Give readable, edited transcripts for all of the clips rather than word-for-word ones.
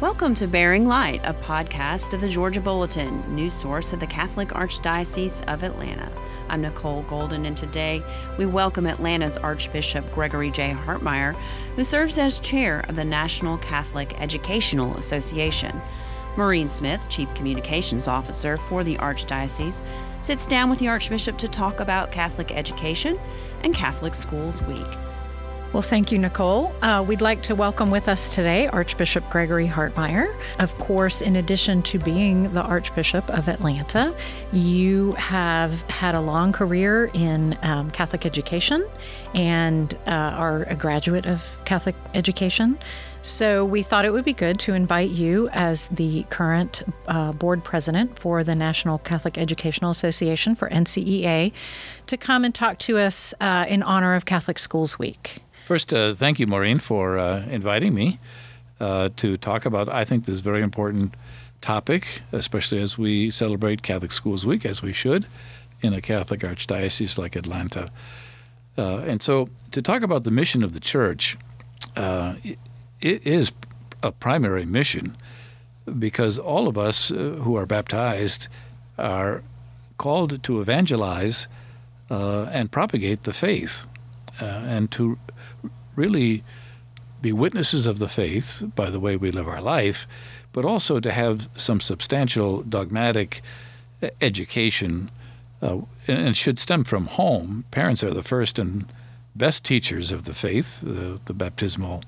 Welcome to Bearing Light, a podcast of the Georgia Bulletin, news source of the Catholic Archdiocese of Atlanta. I'm Nicole Golden, and today we welcome Atlanta's Archbishop Gregory J. Hartmyer, who serves as chair of the National Catholic Educational Association. Maureen Smith, Chief Communications Officer for the Archdiocese, sits down with the Archbishop to talk about Catholic education and Catholic Schools Week. Well, thank you, Nicole. We'd like to welcome with us today Archbishop Gregory Hartmyer. Of course, in addition to being the Archbishop of Atlanta, you have had a long career in Catholic education and are a graduate of Catholic education. So we thought it would be good to invite you as the current board president for the National Catholic Educational Association, for NCEA, to come and talk to us in honor of Catholic Schools Week. First, thank you, Maureen, for inviting me to talk about, I think, this very important topic, especially as we celebrate Catholic Schools Week, as we should, in a Catholic archdiocese like Atlanta. And so to talk about the mission of the Church, it is a primary mission because all of us who are baptized are called to evangelize and propagate the faith and to really be witnesses of the faith by the way we live our life, but also to have some substantial dogmatic education and should stem from home. Parents are the first and best teachers of the faith, the baptismal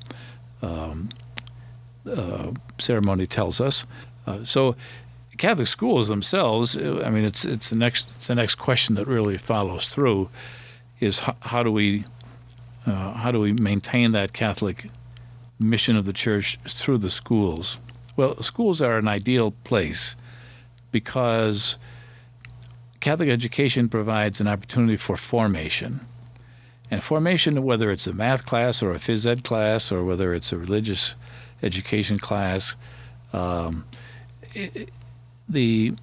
ceremony tells us. So Catholic schools themselves, I mean, it's the next question that really follows through is how do we maintain that Catholic mission of the Church through the schools? Well, schools are an ideal place because Catholic education provides an opportunity for formation. And formation, whether it's a math class or a phys ed class or whether it's a religious education class, the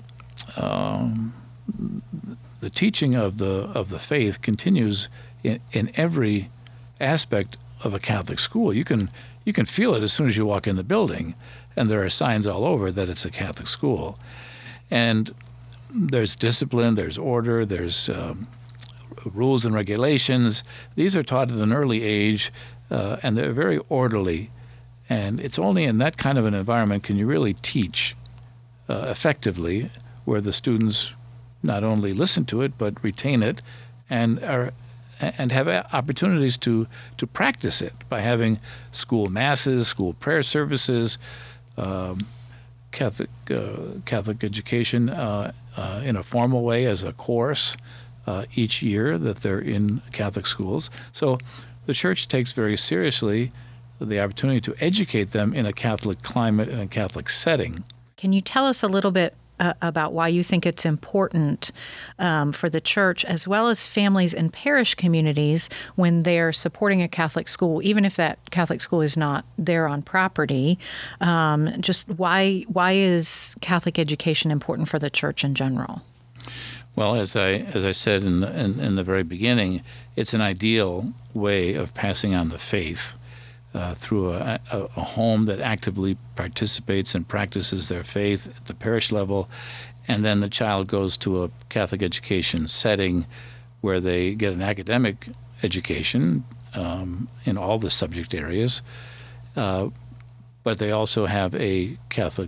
teaching of the faith continues in every aspect of a Catholic school. You can feel it as soon as you walk in the building, and there are signs all over that it's a Catholic school. And there's discipline, there's order, there's rules and regulations. These are taught at an early age, and they're very orderly. And it's only in that kind of an environment can you really teach effectively, where the students not only listen to it but retain it and have opportunities to practice it by having school masses, school prayer services, Catholic education in a formal way as a course each year that they're in Catholic schools. So the Church takes very seriously the opportunity to educate them in a Catholic climate and a Catholic setting. Can you tell us a little bit about why you think it's important for the Church as well as families and parish communities when they're supporting a Catholic school, even if that Catholic school is not there on property? Just why is Catholic education important for the Church in general? Well, as I said in the very beginning, it's an ideal way of passing on the faith through a home that actively participates and practices their faith at the parish level, and then the child goes to a Catholic education setting where they get an academic education in all the subject areas, but they also have a Catholic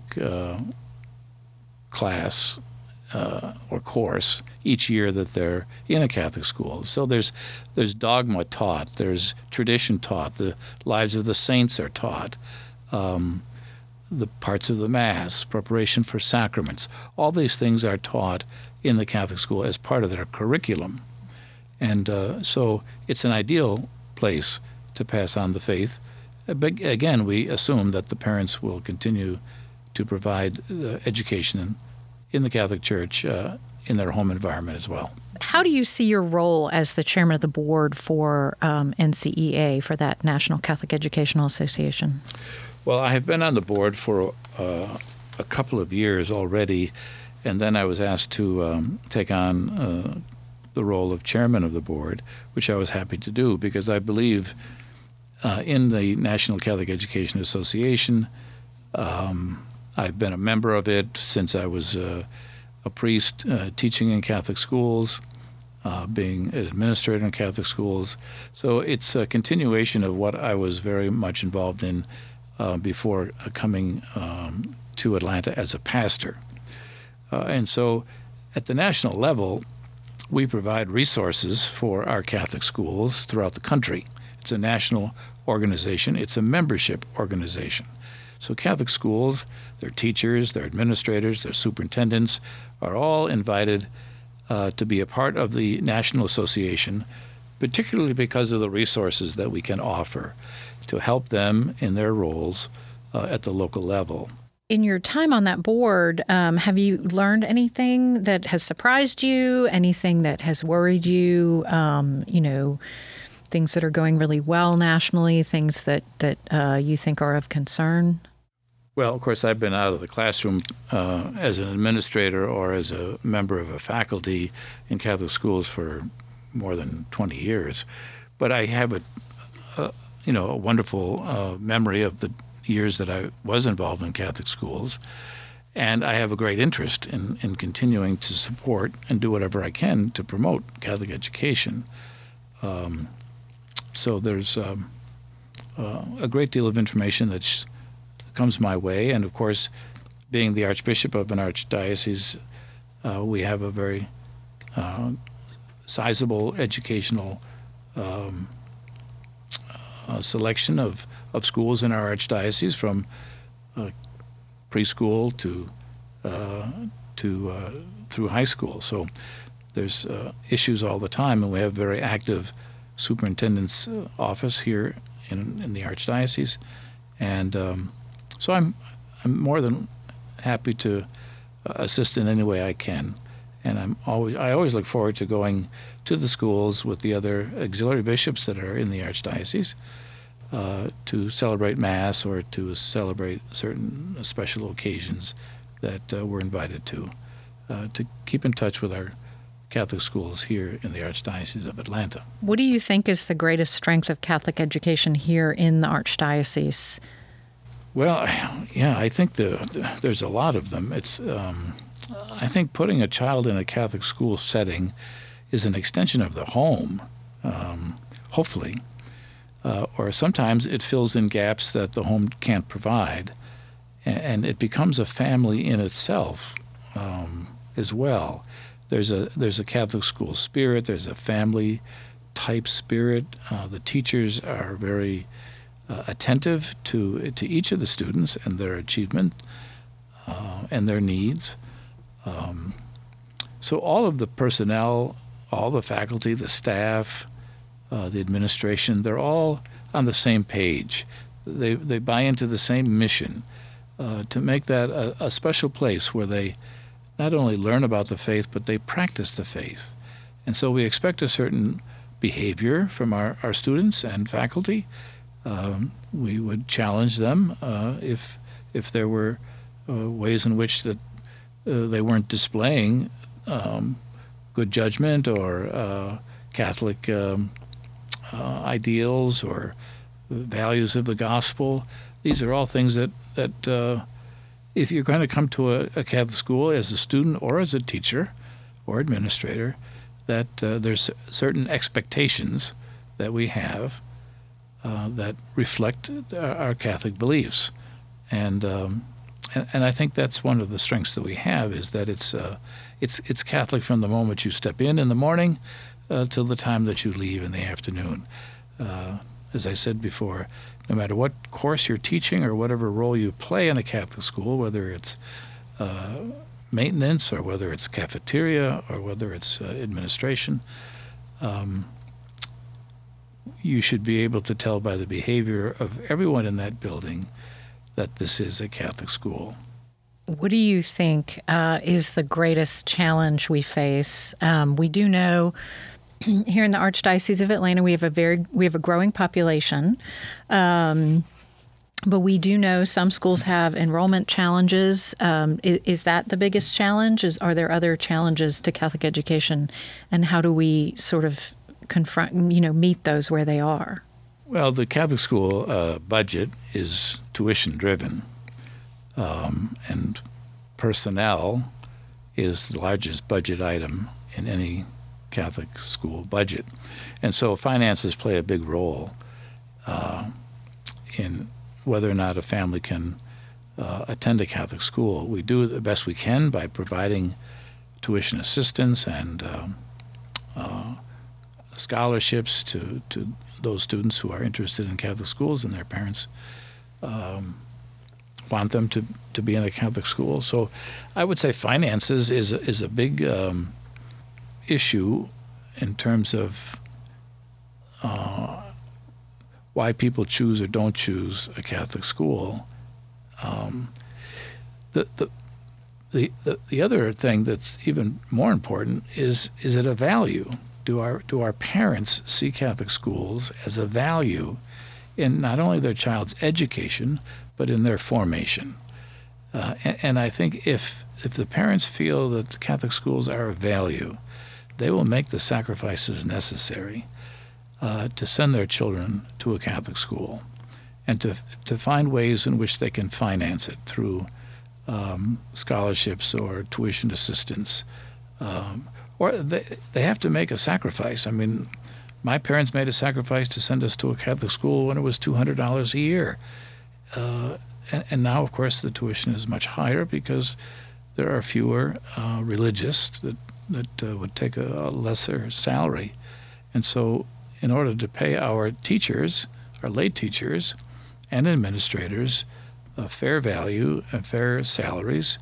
class or course each year that they're in a Catholic school. So there's dogma taught, there's tradition taught, the lives of the saints are taught, the parts of the Mass, preparation for sacraments. All these things are taught in the Catholic school as part of their curriculum. And so it's an ideal place to pass on the faith. But again, we assume that the parents will continue to provide education in the Catholic Church in their home environment as well. How do you see your role as the chairman of the board for NCEA, for that National Catholic Educational Association? Well, I have been on the board for a couple of years already, and then I was asked to take on the role of chairman of the board, which I was happy to do because I believe in the National Catholic Education Association I've been a member of it since I was a priest teaching in Catholic schools, being an administrator in Catholic schools. So it's a continuation of what I was very much involved in before coming to Atlanta as a pastor. And so at the national level, we provide resources for our Catholic schools throughout the country. It's a national organization. It's a membership organization. So Catholic schools, their teachers, their administrators, their superintendents are all invited to be a part of the National Association, particularly because of the resources that we can offer to help them in their roles at the local level. In your time on that board, have you learned anything that has surprised you, anything that has worried you, things that are going really well nationally, things that you think are of concern? Well, of course, I've been out of the classroom as an administrator or as a member of a faculty in Catholic schools for more than 20 years. But I have a wonderful memory of the years that I was involved in Catholic schools. And I have a great interest in continuing to support and do whatever I can to promote Catholic education. So there's a great deal of information that comes my way. And, of course, being the Archbishop of an archdiocese, we have a very sizable educational selection of schools in our archdiocese, from preschool to through high school. So there's issues all the time, and we have a very active superintendent's office here in the archdiocese, and so I'm more than happy to assist in any way I can, and I always look forward to going to the schools with the other auxiliary bishops that are in the archdiocese to celebrate Mass or to celebrate certain special occasions that we're invited to keep in touch with our Catholic schools here in the Archdiocese of Atlanta. What do you think is the greatest strength of Catholic education here in the Archdiocese? Well, yeah, I think there's a lot of them. It's I think putting a child in a Catholic school setting is an extension of the home, hopefully, or sometimes it fills in gaps that the home can't provide, and it becomes a family in itself as well. There's a Catholic school spirit. There's a family type spirit. The teachers are very attentive to each of the students and their achievement and their needs. So all of the personnel, all the faculty, the staff, the administration, they're all on the same page. They buy into the same mission to make that a special place where they not only learn about the faith, but they practice the faith. And so we expect a certain behavior from our students and faculty. We would challenge them if there were ways in which that they weren't displaying good judgment or Catholic ideals or values of the gospel. These are all things that if you're going to come to a Catholic school as a student or as a teacher or administrator, that there's certain expectations that we have that reflect our Catholic beliefs, and I think that's one of the strengths that we have, is that it's Catholic from the moment you step in the morning till the time that you leave in the afternoon. As I said before, no matter what course you're teaching or whatever role you play in a Catholic school, whether it's maintenance or whether it's cafeteria or whether it's administration, you should be able to tell by the behavior of everyone in that building that this is a Catholic school. What do you think is the greatest challenge we face? We do know here in the Archdiocese of Atlanta we have a growing population, but we do know some schools have enrollment challenges. Is that the biggest challenge? Are there other challenges to Catholic education, and how do we sort of meet those where they are? Well, the Catholic school budget is tuition driven. And personnel is the largest budget item in any Catholic school budget. And so finances play a big role in whether or not a family can attend a Catholic school. We do the best we can by providing tuition assistance and scholarships to those students who are interested in Catholic schools and their parents want them to be in a Catholic school. So I would say finances is a big issue in terms of why people choose or don't choose a Catholic school. The other thing that's even more important is it a value? Do our parents see Catholic schools as a value in not only their child's education, but in their formation? And I think if the parents feel that Catholic schools are a value, they will make the sacrifices necessary to send their children to a Catholic school, and to find ways in which they can finance it through scholarships or tuition assistance. Or they have to make a sacrifice. I mean, my parents made a sacrifice to send us to a Catholic school when it was $200 a year. And now, of course, the tuition is much higher because there are fewer religious that would take a lesser salary. And so in order to pay our teachers, our lay teachers and administrators, a fair value and fair salaries,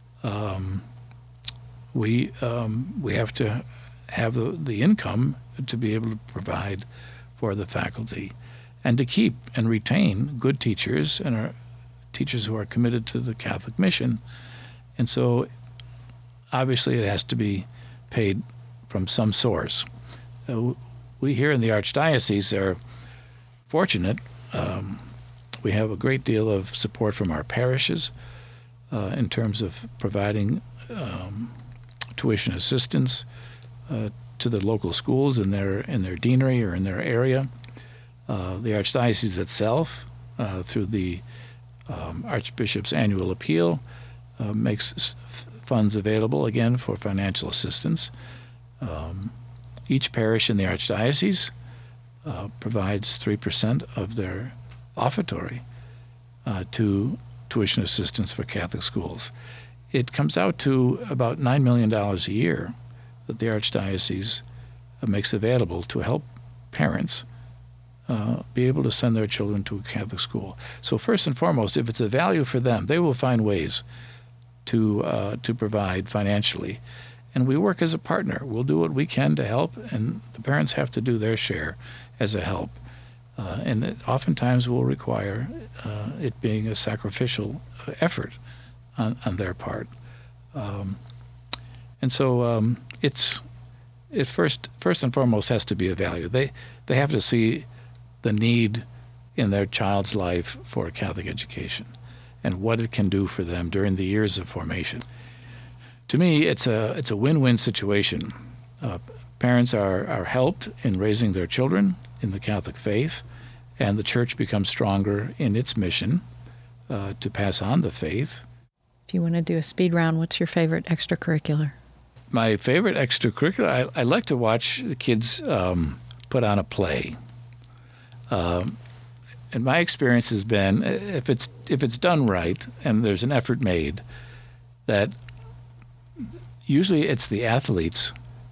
we have to have the income to be able to provide for the faculty and to keep and retain good teachers and our teachers who are committed to the Catholic mission. And so obviously it has to be paid from some source. We here in the Archdiocese are fortunate. We have a great deal of support from our parishes in terms of providing tuition assistance to the local schools in their deanery or in their area. The Archdiocese itself, through the Archbishop's annual appeal, makes funds available again for financial assistance. Each parish in the Archdiocese provides 3% of their offertory to tuition assistance for Catholic schools. It comes out to about $9 million a year that the Archdiocese makes available to help parents be able to send their children to a Catholic school. So first and foremost, if it's a value for them, they will find ways to provide financially. And we work as a partner. We'll do what we can to help, and the parents have to do their share as a help. And it oftentimes will require it being a sacrificial effort on their part. And so it first and foremost has to be a value. They have to see the need in their child's life for a Catholic education and what it can do for them during the years of formation. To me, it's a win-win situation. Parents are helped in raising their children in the Catholic faith, and the Church becomes stronger in its mission to pass on the faith. If you want to do a speed round, what's your favorite extracurricular? My favorite extracurricular, I like to watch the kids put on a play. And my experience has been, if it's done right and there's an effort made, that usually it's the athletes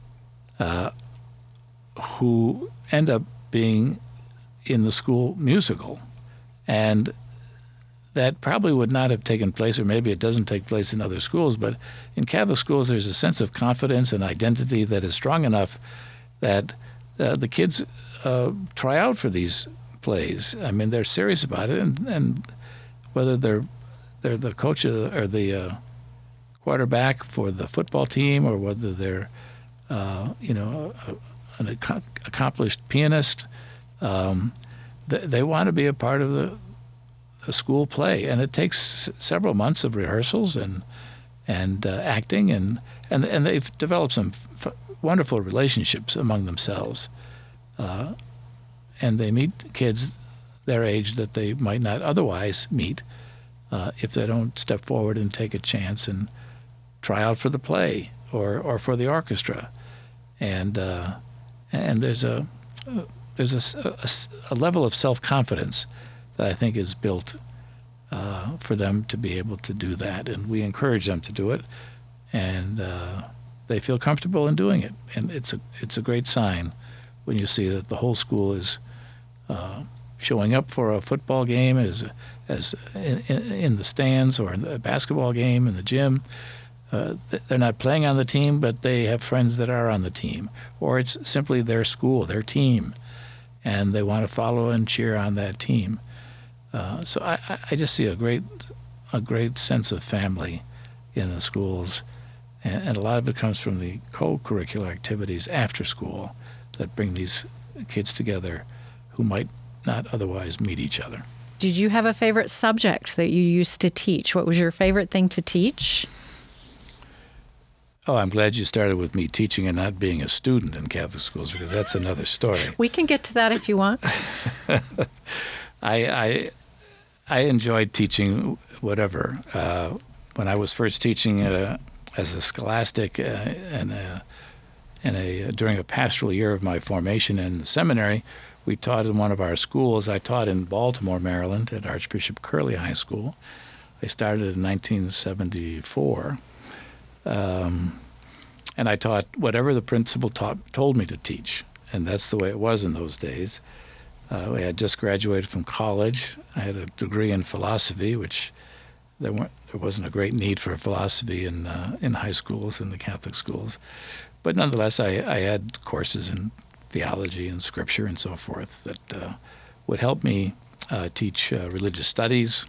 who end up being in the school musical. And that probably would not have taken place, or maybe it doesn't take place in other schools, but in Catholic schools there's a sense of confidence and identity that is strong enough that the kids try out for these plays. I mean, they're serious about it, and whether they're the coach or the quarterback for the football team, or whether they're an accomplished pianist, they want to be a part of the school play, and it takes several months of rehearsals and acting, and they've developed some wonderful relationships among themselves, and they meet kids their age that they might not otherwise meet if they don't step forward and take a chance and try out for the play or for the orchestra. And there's a level of self-confidence that I think is built for them to be able to do that, and we encourage them to do it, and they feel comfortable in doing it. And it's a great sign when you see that the whole school is showing up for a football game, as in the stands, or in a basketball game in the gym. They're not playing on the team, but they have friends that are on the team, or it's simply their school, their team, and they want to follow and cheer on that team. So I just see a great sense of family in the schools, and a lot of it comes from the co-curricular activities after school that bring these kids together who might not otherwise meet each other. Did you have a favorite subject that you used to teach? What was your favorite thing to teach? Oh, I'm glad you started with me teaching and not being a student in Catholic schools, because that's another story. We can get to that if you want. I enjoyed teaching whatever. When I was first teaching as a scholastic during a pastoral year of my formation in the seminary, we taught in one of our schools. I taught in Baltimore, Maryland, at Archbishop Curley High School. I started in 1974. And I taught whatever the principal told me to teach, and that's the way it was in those days. I had just graduated from college. I had a degree in philosophy, which there wasn't a great need for philosophy in high schools, in the Catholic schools. But nonetheless, I had courses in theology and scripture and so forth that would help me teach religious studies.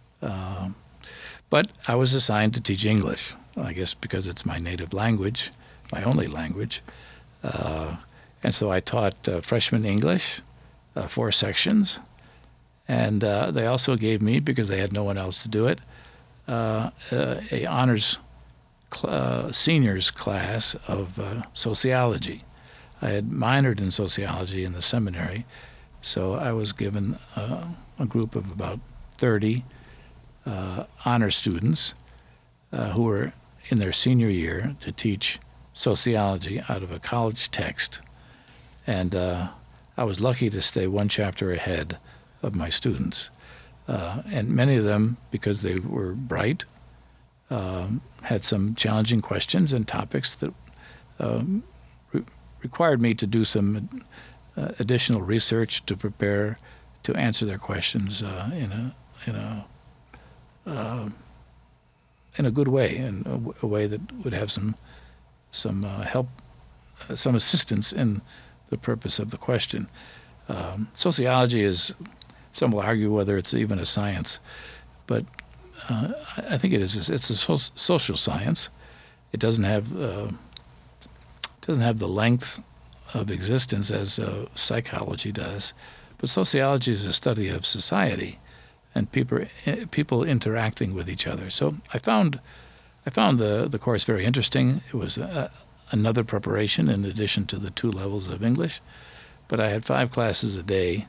But I was assigned to teach English, I guess because it's my native language, my only language. And so I taught freshman English, 4 sections. And they also gave me, because they had no one else to do it, a honors seniors class of sociology. I had minored in sociology in the seminary, so I was given a group of about 30 honor students who were in their senior year to teach sociology out of a college text. And I was lucky to stay one chapter ahead of my students. And many of them, because they were bright, had some challenging questions and topics that required me to do some additional research to prepare to answer their questions in a good way, in a way that would have some help, some assistance in the purpose of the question. Sociology is, some will argue whether it's even a science, but I think it is. It's a social science. It doesn't have the length of existence as psychology does, but sociology is a study of society and people interacting with each other. So I found the course very interesting. It was another preparation in addition to the 2 levels of English, but I had 5 classes a day,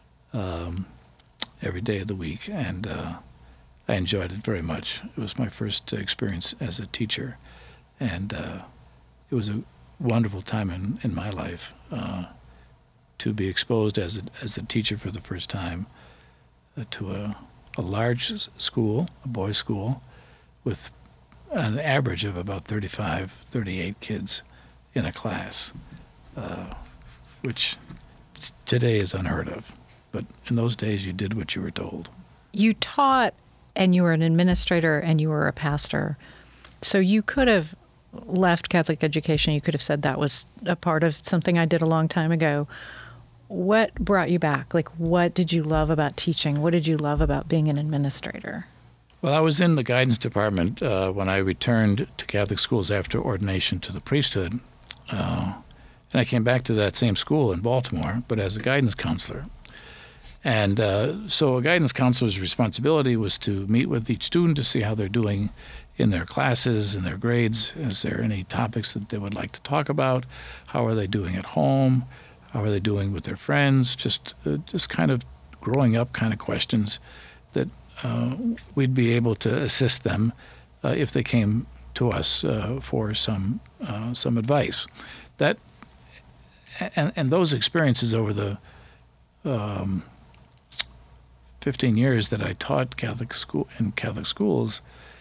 every day of the week, and I enjoyed it very much. It was my first experience as a teacher, and it was a wonderful time in my life to be exposed as a teacher for the first time to a large school, a boys' school, with an average of about 35, 38 kids in a class, which today is unheard of. But in those days, you did what you were told. You taught, and you were an administrator, and you were a pastor. So you could have left Catholic education. You could have said that was a part of something I did a long time ago. What brought you back? Like, what did you love about teaching? What did you love about being an administrator? Well, I was in the guidance department when I returned to Catholic schools after ordination to the priesthood. And I came back to that same school in Baltimore, but as a guidance counselor. And so a guidance counselor's responsibility was to meet with each student to see how they're doing in their classes and their grades. Is there any topics that they would like to talk about? How are they doing at home? How are they doing with their friends? Just kind of growing up kind of questions that we'd be able to assist them if they came to us for some advice. That and those experiences over the 15 years that I taught Catholic schools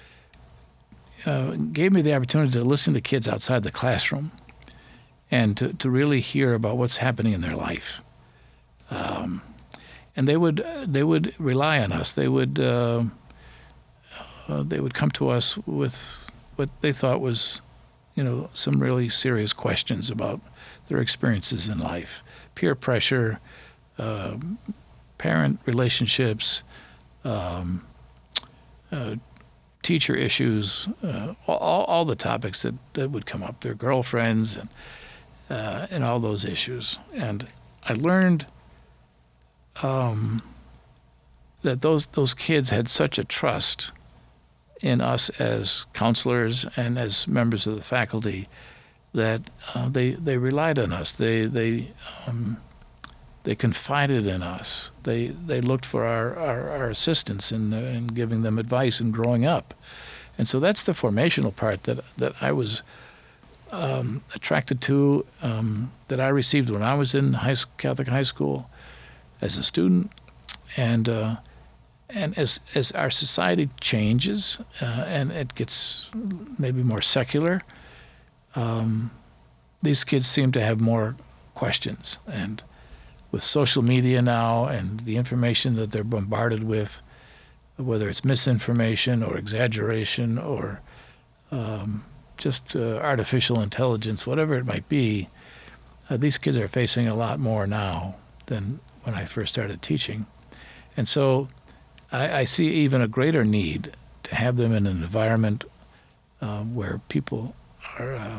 gave me the opportunity to listen to kids outside the classroom and to really hear about what's happening in their life. And they would rely on us. They would come to us with what they thought was, some really serious questions about their experiences in life, peer pressure, parent relationships, teacher issues, all the topics that would come up, their girlfriends and all those issues. And I learned that those kids had such a trust in us as counselors and as members of the faculty that they relied on us. They confided in us. They looked for our assistance in giving them advice and growing up. And so that's the formational part that I was attracted to, that I received when I was in Catholic high school as a student. And as our society changes and it gets maybe more secular, these kids seem to have more questions. And with social media now and the information that they're bombarded with, whether it's misinformation or exaggeration or just artificial intelligence, whatever it might be, these kids are facing a lot more now than when I first started teaching. And so I see even a greater need to have them in an environment where people are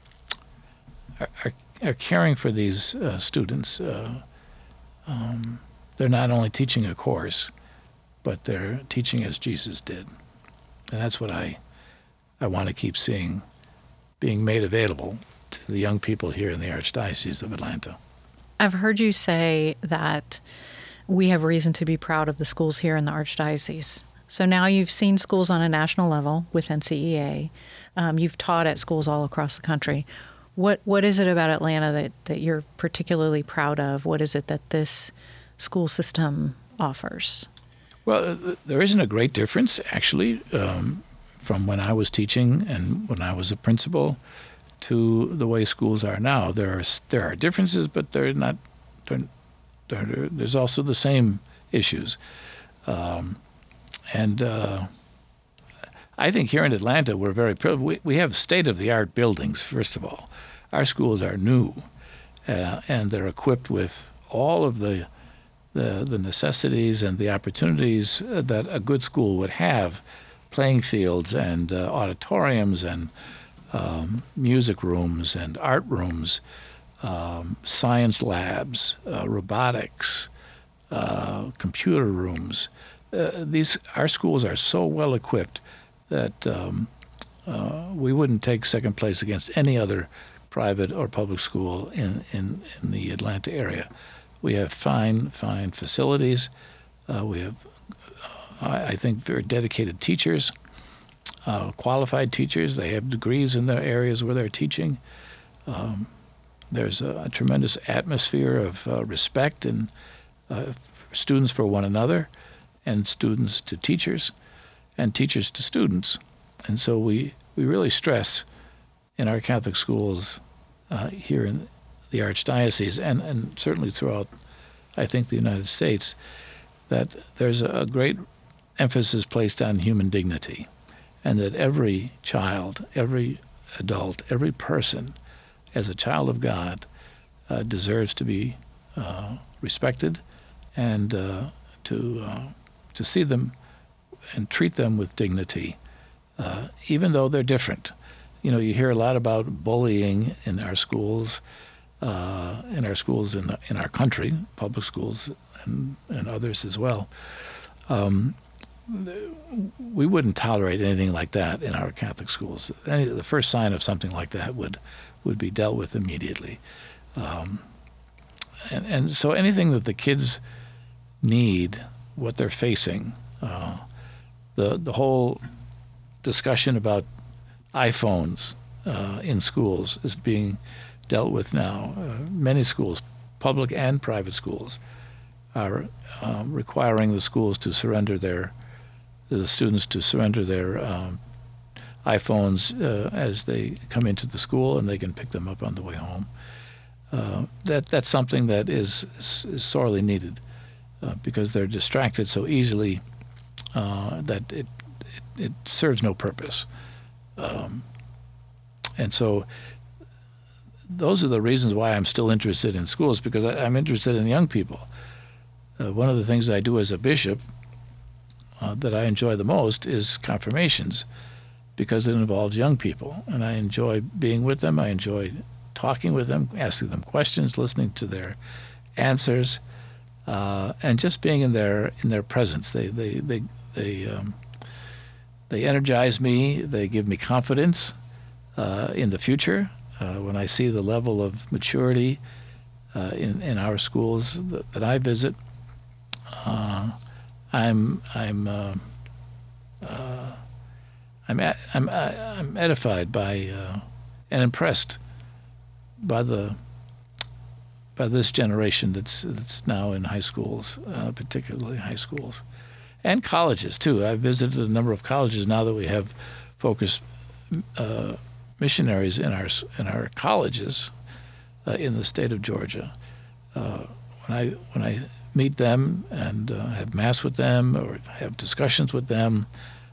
caring for these students. They're not only teaching a course, but they're teaching as Jesus did. And that's what I want to keep seeing being made available to the young people here in the Archdiocese of Atlanta. I've heard you say that we have reason to be proud of the schools here in the Archdiocese. So now you've seen schools on a national level with NCEA. You've taught at schools all across the country. What is it about Atlanta that you're particularly proud of? What is it that this school system offers? Well, there isn't a great difference, actually, from when I was teaching and when I was a principal to the way schools are now. There are differences, but they're not. There's also the same issues, and I think here in Atlanta we're very privileged. We have state-of-the-art buildings. First of all, our schools are new, and they're equipped with all of the necessities and the opportunities that a good school would have: playing fields and auditoriums and music rooms and art rooms, science labs, robotics, computer rooms. Our schools are so well equipped that we wouldn't take second place against any other private or public school in the Atlanta area. We have fine facilities. We have, I think, very dedicated teachers, qualified teachers. They have degrees in their areas where they're teaching. There's a tremendous atmosphere of respect and students for one another, and students to teachers, and teachers to students. And so we really stress in our Catholic schools here in the Archdiocese and certainly throughout, I think, the United States, that there's a great emphasis placed on human dignity, and that every child, every adult, every person, as a child of God, deserves to be respected and to see them and treat them with dignity, even though they're different. You hear a lot about bullying in our schools, in our country, public schools and others as well. We wouldn't tolerate anything like that in our Catholic schools. The first sign of something like that would be dealt with immediately. And so anything that the kids need, what they're facing, The whole discussion about iPhones in schools is being dealt with now. Many schools, public and private schools, are requiring the schools to surrender the students to surrender their iPhones as they come into the school, and they can pick them up on the way home. That's something that is sorely needed because they're distracted so easily that it serves no purpose. And so those are the reasons why I'm still interested in schools, because I'm interested in young people. One of the things I do as a bishop that I enjoy the most is confirmations, because it involves young people, and I enjoy being with them. I enjoy talking with them, asking them questions, listening to their answers, and just being in their presence. They energize me. They give me confidence in the future. When I see the level of maturity in our schools that I visit, I'm edified by and impressed by this generation that's now in high schools, particularly high schools, and colleges too. I've visited a number of colleges now that we have focused missionaries in our colleges in the state of Georgia. When I meet them and have mass with them or have discussions with them,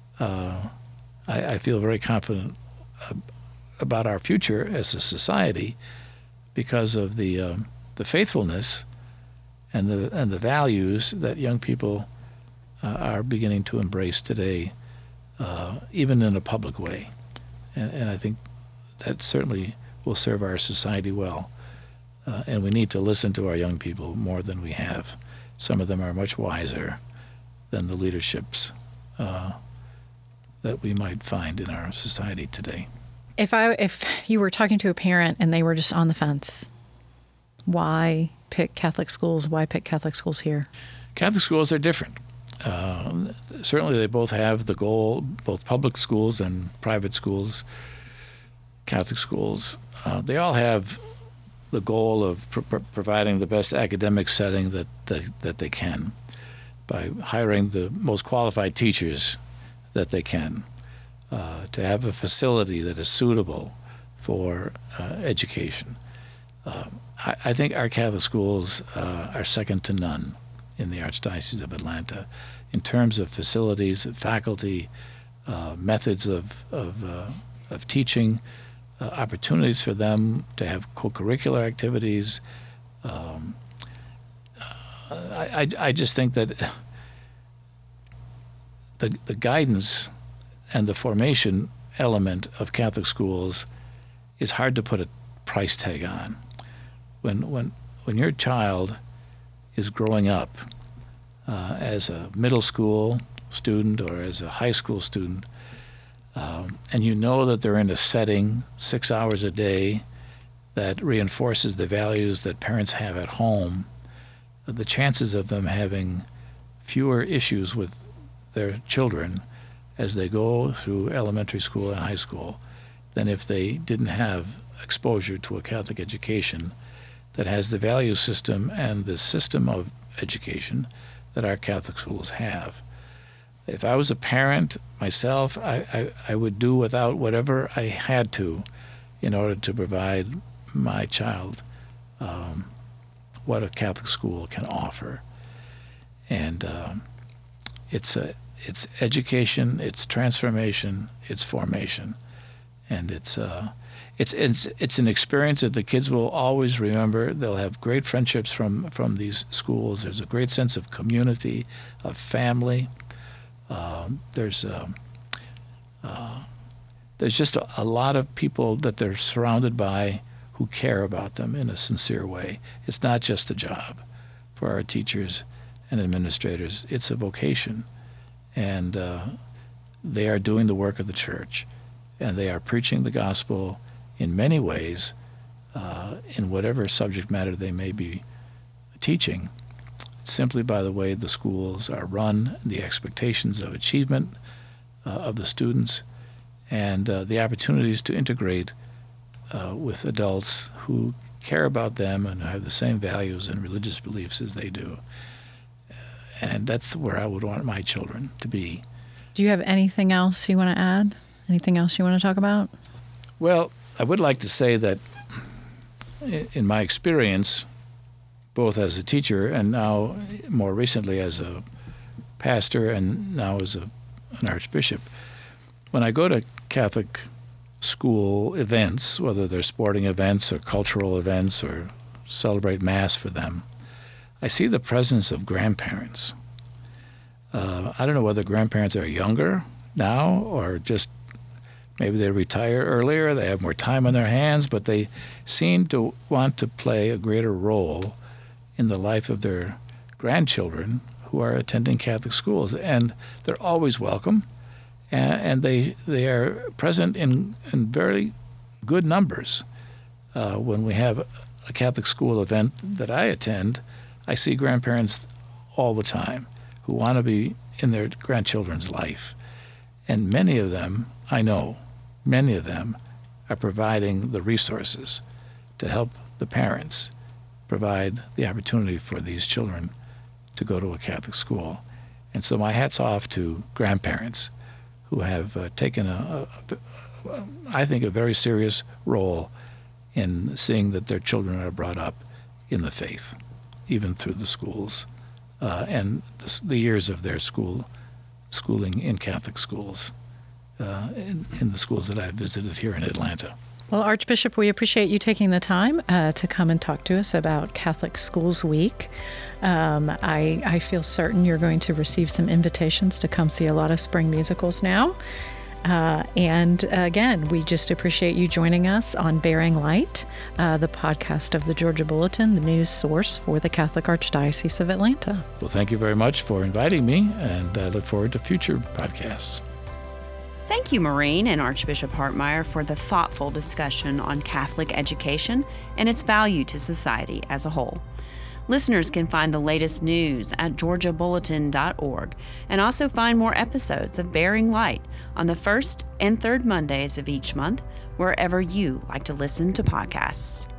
I feel very confident about our future as a society because of the faithfulness and the values that young people are beginning to embrace today, even in a public way. And I think that certainly will serve our society well. And we need to listen to our young people more than we have. Some of them are much wiser than the leaderships that we might find in our society today. If you were talking to a parent and they were just on the fence, why pick Catholic schools? Why pick Catholic schools here? Catholic schools are different. Certainly they both have the goal, both public schools and private schools, Catholic schools, they all have the goal of providing the best academic setting that they can by hiring the most qualified teachers that they can, to have a facility that is suitable for education. I think our Catholic schools are second to none in the Archdiocese of Atlanta in terms of facilities, faculty, methods of teaching, opportunities for them to have co-curricular activities. I just think that the guidance and the formation element of Catholic schools is hard to put a price tag on. When your child is growing up as a middle school student or as a high school student, and you know that they're in a setting 6 hours a day that reinforces the values that parents have at home, the chances of them having fewer issues with their children as they go through elementary school and high school than if they didn't have exposure to a Catholic education that has the value system and the system of education that our Catholic schools have. If I was a parent myself, I would do without whatever I had to in order to provide my child what a Catholic school can offer. And it's education, it's transformation, it's formation, and it's an experience that the kids will always remember. They'll have great friendships from these schools. There's a great sense of community, of family. There's just a lot of people that they're surrounded by who care about them in a sincere way. It's not just a job for our teachers and administrators. It's a vocation. And they are doing the work of the church. And they are preaching the gospel in many ways in whatever subject matter they may be teaching. simply by the way the schools are run, the expectations of achievement of the students, and the opportunities to integrate with adults who care about them and have the same values and religious beliefs as they do. And that's where I would want my children to be. Do you have anything else you want to add? Anything else you want to talk about? Well, I would like to say that in my experience, both as a teacher and now more recently as a pastor and now as an archbishop, when I go to Catholic school events, whether they're sporting events or cultural events or celebrate Mass for them, I see the presence of grandparents. I don't know whether grandparents are younger now or just maybe they retire earlier, they have more time on their hands, but they seem to want to play a greater role in the life of their grandchildren who are attending Catholic schools. And they're always welcome, and they are present in very good numbers. When we have a Catholic school event that I attend, I see grandparents all the time who want to be in their grandchildren's life. And many of them, I know, many of them are providing the resources to help the parents provide the opportunity for these children to go to a Catholic school. And so my hat's off to grandparents who have taken, I think, a very serious role in seeing that their children are brought up in the faith, even through the schools and the years of their schooling in Catholic schools, in the schools that I've visited here in Atlanta. Well, Archbishop, we appreciate you taking the time to come and talk to us about Catholic Schools Week. I feel certain you're going to receive some invitations to come see a lot of spring musicals now. And again, we just appreciate you joining us on Bearing Light, the podcast of the Georgia Bulletin, the news source for the Catholic Archdiocese of Atlanta. Well, thank you very much for inviting me, and I look forward to future podcasts. Thank you, Maureen and Archbishop Hartmyer, for the thoughtful discussion on Catholic education and its value to society as a whole. Listeners can find the latest news at georgiabulletin.org and also find more episodes of Bearing Light on the first and third Mondays of each month, wherever you like to listen to podcasts.